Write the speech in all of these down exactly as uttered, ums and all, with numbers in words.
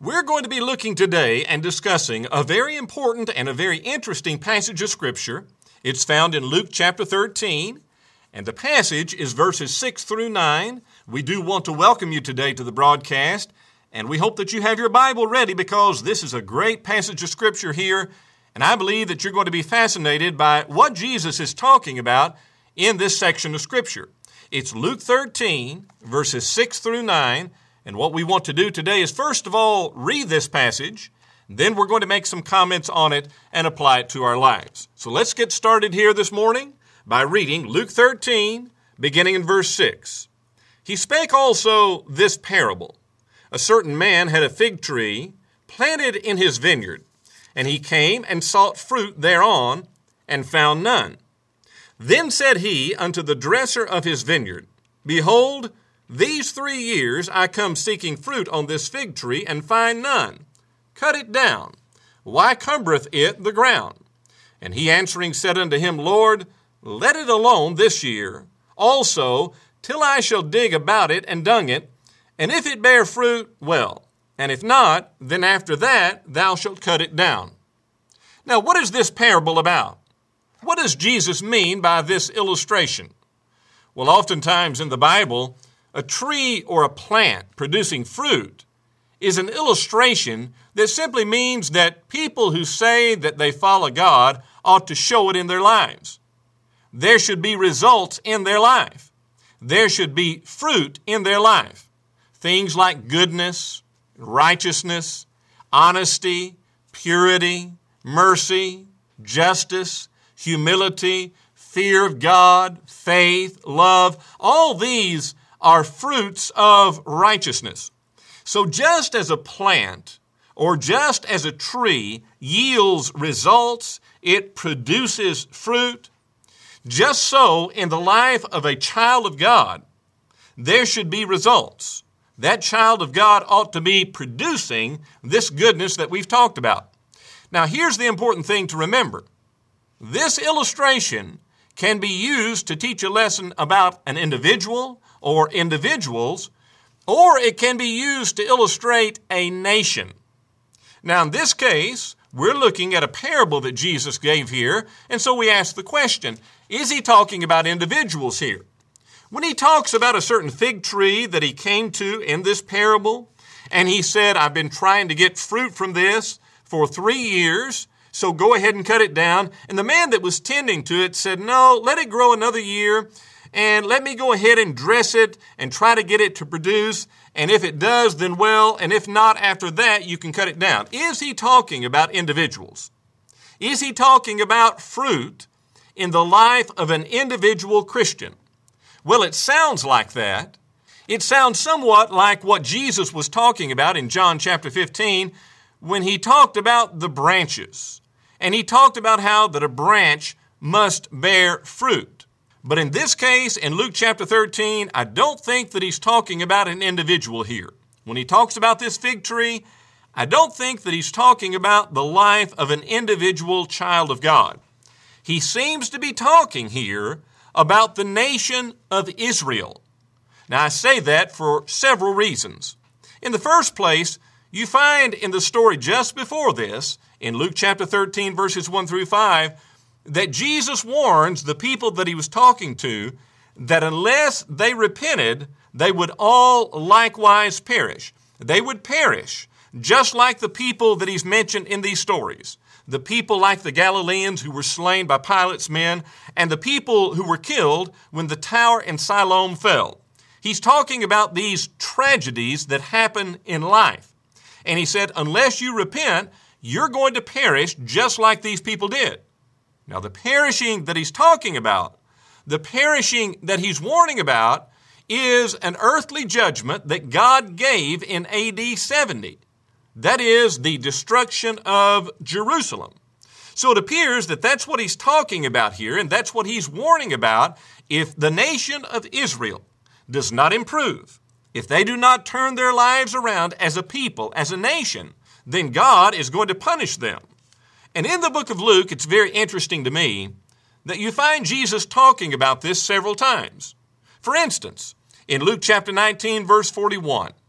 We're going to be looking today and discussing a very important and a very interesting passage of Scripture. It's found in Luke chapter thirteen, and the passage is verses six through nine. We do want to welcome you today to the broadcast, and we hope that you have your Bible ready because this is a great passage of Scripture here, and I believe that you're going to be fascinated by what Jesus is talking about in this section of Scripture. It's Luke thirteen, verses six through nine, and what we want to do today is first of all read this passage, then we're going to make some comments on it and apply it to our lives. So let's get started here this morning by reading Luke thirteen, beginning in verse six. He spake also this parable. A certain man had a fig tree planted in his vineyard, and he came and sought fruit thereon, and found none. Then said he unto the dresser of his vineyard, Behold, these three years I come seeking fruit on this fig tree, and find none. Cut it down. Why cumbereth it the ground? And he answering said unto him, Lord, let it alone this year, also, till I shall dig about it and dung it, and if it bear fruit, well, and if not, then after that thou shalt cut it down. Now, what is this parable about? What does Jesus mean by this illustration? Well, oftentimes in the Bible, a tree or a plant producing fruit is an illustration that simply means that people who say that they follow God ought to show it in their lives. There should be results in their life. There should be fruit in their life. Things like goodness, righteousness, honesty, purity, mercy, justice, humility, fear of God, faith, love, all these are fruits of righteousness. So just as a plant or just as a tree yields results, it produces fruit, just so in the life of a child of God, there should be results. That child of God ought to be producing this goodness that we've talked about. Now, here's the important thing to remember. This illustration can be used to teach a lesson about an individual or individuals, or it can be used to illustrate a nation. Now, in this case, we're looking at a parable that Jesus gave here, and so we ask the question, is he talking about individuals here? When he talks about a certain fig tree that he came to in this parable, and he said, I've been trying to get fruit from this for three years, so go ahead and cut it down. And the man that was tending to it said, no, let it grow another year, and let me go ahead and dress it and try to get it to produce. And if it does, then well, and if not, after that, you can cut it down. Is he talking about individuals? Is he talking about fruit in the life of an individual Christian? Well, it sounds like that. It sounds somewhat like what Jesus was talking about in John chapter fifteen when he talked about the branches. And he talked about how that a branch must bear fruit. But in this case, in Luke chapter thirteen, I don't think that he's talking about an individual here. When he talks about this fig tree, I don't think that he's talking about the life of an individual child of God. He seems to be talking here about the nation of Israel. Now, I say that for several reasons. In the first place, you find in the story just before this, in Luke chapter thirteen, verses one through five, that Jesus warns the people that he was talking to that unless they repented, they would all likewise perish. They would perish, just like the people that he's mentioned in these stories. The people like the Galileans who were slain by Pilate's men, and the people who were killed when the tower in Siloam fell. He's talking about these tragedies that happen in life. And he said, unless you repent, you're going to perish just like these people did. Now, the perishing that he's talking about, the perishing that he's warning about, is an earthly judgment that God gave in A D seventy. That is the destruction of Jerusalem. So it appears that that's what he's talking about here, and that's what he's warning about. If the nation of Israel does not improve, if they do not turn their lives around as a people, as a nation, then God is going to punish them. And in the book of Luke, it's very interesting to me that you find Jesus talking about this several times. For instance, in Luke chapter nineteen, verse forty-one,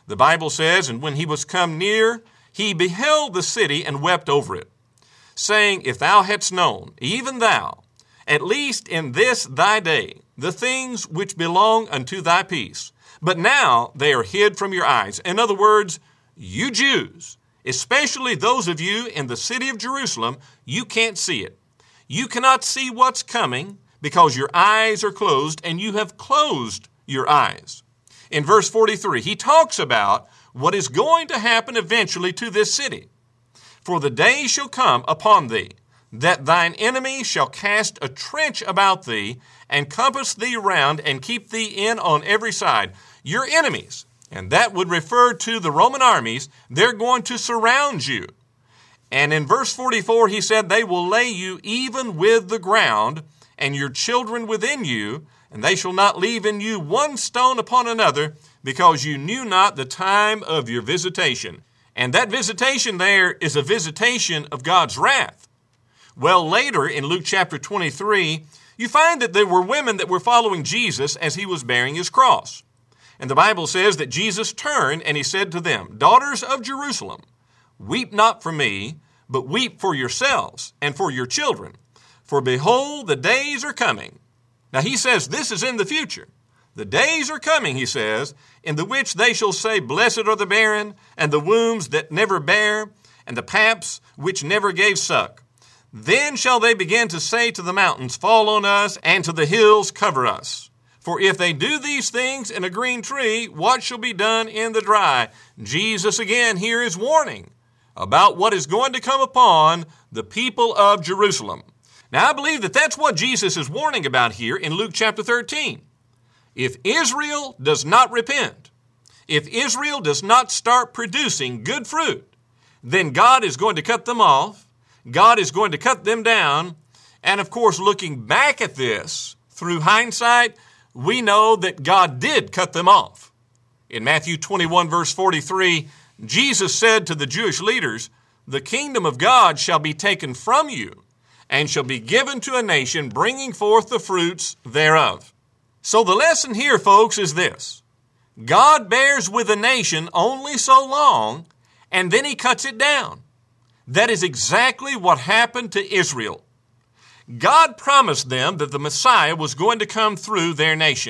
The Bible says, and when he was come near, he beheld the city and wept over it, saying, if thou hadst known, even thou, at least in this thy day, the things which belong unto thy peace. But now they are hid from your eyes. In other words, you Jews, especially those of you in the city of Jerusalem, you can't see it. You cannot see what's coming because your eyes are closed, and you have closed your eyes. In verse forty-three, he talks about what is going to happen eventually to this city. For the day shall come upon thee, that thine enemy shall cast a trench about thee, and compass thee round, and keep thee in on every side. Your enemies, and that would refer to the Roman armies, they're going to surround you. And in verse forty-four, he said, they will lay you even with the ground, and your children within you, and they shall not leave in you one stone upon another, because you knew not the time of your visitation. And that visitation there is a visitation of God's wrath. Well, later in Luke chapter twenty-three, you find that there were women that were following Jesus as he was bearing his cross. And the Bible says that Jesus turned and he said to them, daughters of Jerusalem, weep not for me, but weep for yourselves and for your children. For behold, the days are coming. Now he says this is in the future. The days are coming, he says, in the which they shall say, blessed are the barren, and the wombs that never bare, and the paps which never gave suck. Then shall they begin to say to the mountains, fall on us, and to the hills, cover us. For if they do these things in a green tree, what shall be done in the dry? Jesus again here is warning about what is going to come upon the people of Jerusalem. Now I believe that that's what Jesus is warning about here in Luke chapter thirteen. If Israel does not repent, if Israel does not start producing good fruit, then God is going to cut them off. God is going to cut them down. And of course, looking back at this through hindsight, we know that God did cut them off. In Matthew twenty-one, verse forty-three, Jesus said to the Jewish leaders, the kingdom of God shall be taken from you and shall be given to a nation bringing forth the fruits thereof. So the lesson here, folks, is this. God bears with a nation only so long, and then he cuts it down. That is exactly what happened to Israel. God promised them that the Messiah was going to come through their nation.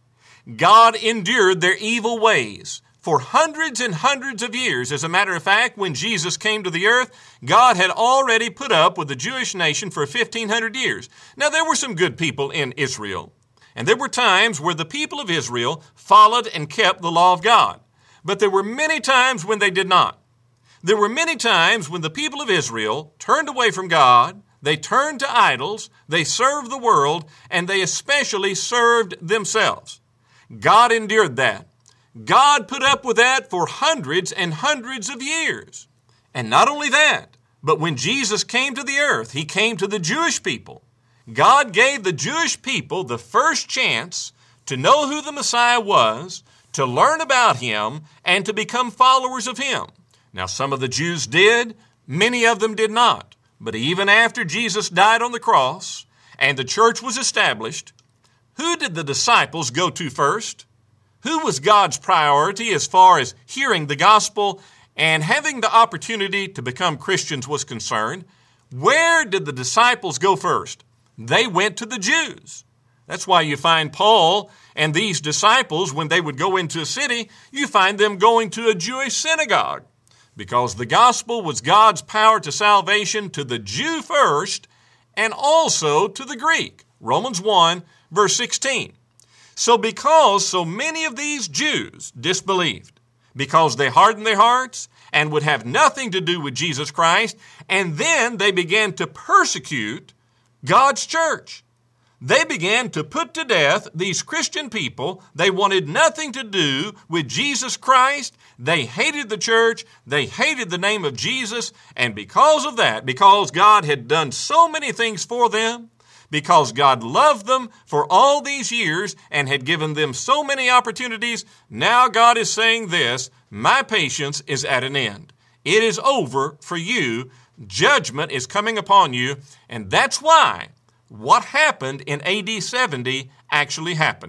God endured their evil ways for hundreds and hundreds of years. As a matter of fact, when Jesus came to the earth, God had already put up with the Jewish nation for fifteen hundred years. Now, there were some good people in Israel, and there were times where the people of Israel followed and kept the law of God. But there were many times when they did not. There were many times when the people of Israel turned away from God, they turned to idols, they served the world, and they especially served themselves. God endured that. God put up with that for hundreds and hundreds of years. And not only that, but when Jesus came to the earth, he came to the Jewish people. God gave the Jewish people the first chance to know who the Messiah was, to learn about him, and to become followers of him. Now, some of the Jews did, many of them did not. But even after Jesus died on the cross and the church was established, who did the disciples go to first? Who was God's priority as far as hearing the gospel and having the opportunity to become Christians was concerned? Where did the disciples go first? They went to the Jews. That's why you find Paul and these disciples, when they would go into a city, you find them going to a Jewish synagogue. Because the gospel was God's power to salvation to the Jew first and also to the Greek. Romans one, verse sixteen. So because so many of these Jews disbelieved, because they hardened their hearts and would have nothing to do with Jesus Christ, and then they began to persecute God's church. They began to put to death these Christian people. They wanted nothing to do with Jesus Christ. They hated the church. They hated the name of Jesus. And because of that, because God had done so many things for them, because God loved them for all these years and had given them so many opportunities, now God is saying this, my patience is at an end. It is over for you. Judgment is coming upon you. And that's why what happened in A D seventy actually happened.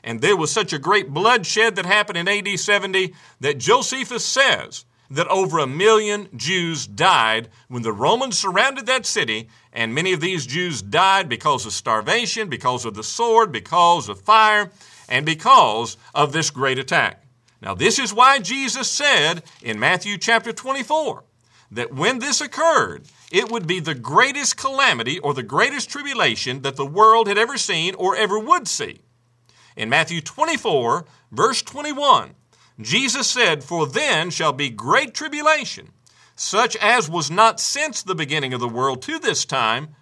And there was such a great bloodshed that happened in A D seventy that Josephus says that over a million Jews died when the Romans surrounded that city, and many of these Jews died because of starvation, because of the sword, because of fire, and because of this great attack. Now, this is why Jesus said in Matthew chapter twenty-four that when this occurred, it would be the greatest calamity or the greatest tribulation that the world had ever seen or ever would see. In Matthew twenty-four, verse twenty-one, Jesus said, "For then shall be great tribulation, such as was not since the beginning of the world to this time,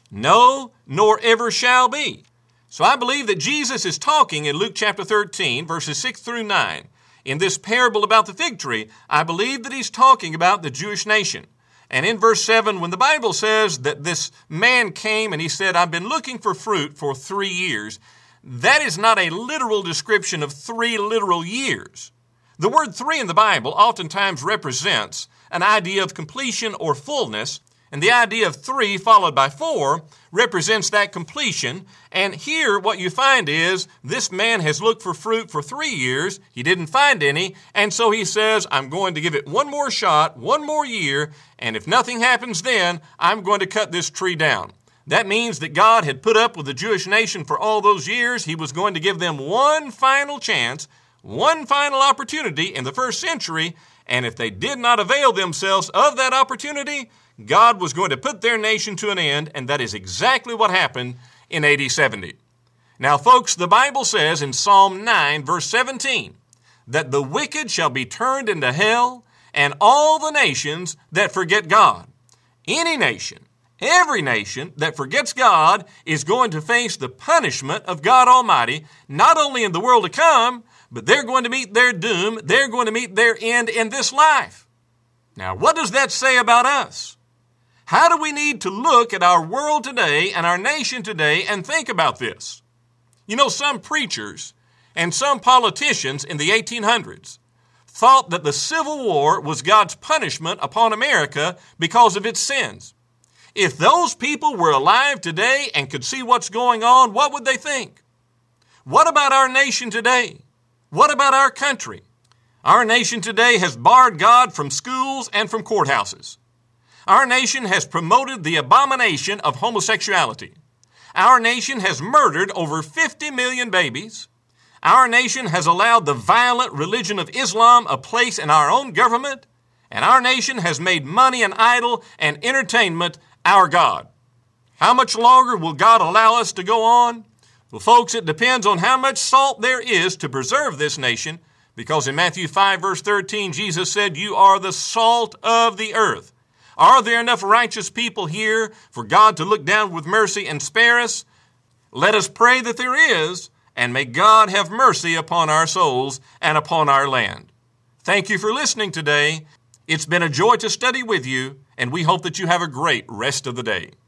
no, nor ever shall be." So I believe that Jesus is talking in Luke chapter thirteen, verses six through nine. In this parable about the fig tree, I believe that he's talking about the Jewish nation. And in verse seven, when the Bible says that this man came and he said, "I've been looking for fruit for three years," that is not a literal description of three literal years. The word three in the Bible oftentimes represents an idea of completion or fullness, and the idea of three followed by four represents that completion. And here what you find is this man has looked for fruit for three years. He didn't find any, and so he says, "I'm going to give it one more shot, one more year, and if nothing happens then, I'm going to cut this tree down." That means that God had put up with the Jewish nation for all those years. He was going to give them one final chance, one final opportunity in the first century, and if they did not avail themselves of that opportunity, God was going to put their nation to an end, and that is exactly what happened in A D seventy. Now, folks, the Bible says in Psalm nine, verse seventeen, that the wicked shall be turned into hell, and all the nations that forget God. Any nation, every nation that forgets God is going to face the punishment of God Almighty, not only in the world to come, but they're going to meet their doom, they're going to meet their end in this life. Now, what does that say about us? How do we need to look at our world today and our nation today and think about this? You know, some preachers and some politicians in the eighteen hundreds thought that the Civil War was God's punishment upon America because of its sins. If those people were alive today and could see what's going on, what would they think? What about our nation today? What about our country? Our nation today has barred God from schools and from courthouses. Our nation has promoted the abomination of homosexuality. Our nation has murdered over fifty million babies. Our nation has allowed the violent religion of Islam a place in our own government. And our nation has made money an idol and entertainment our God. How much longer will God allow us to go on? Well, folks, it depends on how much salt there is to preserve this nation, because in Matthew five, verse thirteen, Jesus said, "You are the salt of the earth." Are there enough righteous people here for God to look down with mercy and spare us? Let us pray that there is, and may God have mercy upon our souls and upon our land. Thank you for listening today. It's been a joy to study with you, and we hope that you have a great rest of the day.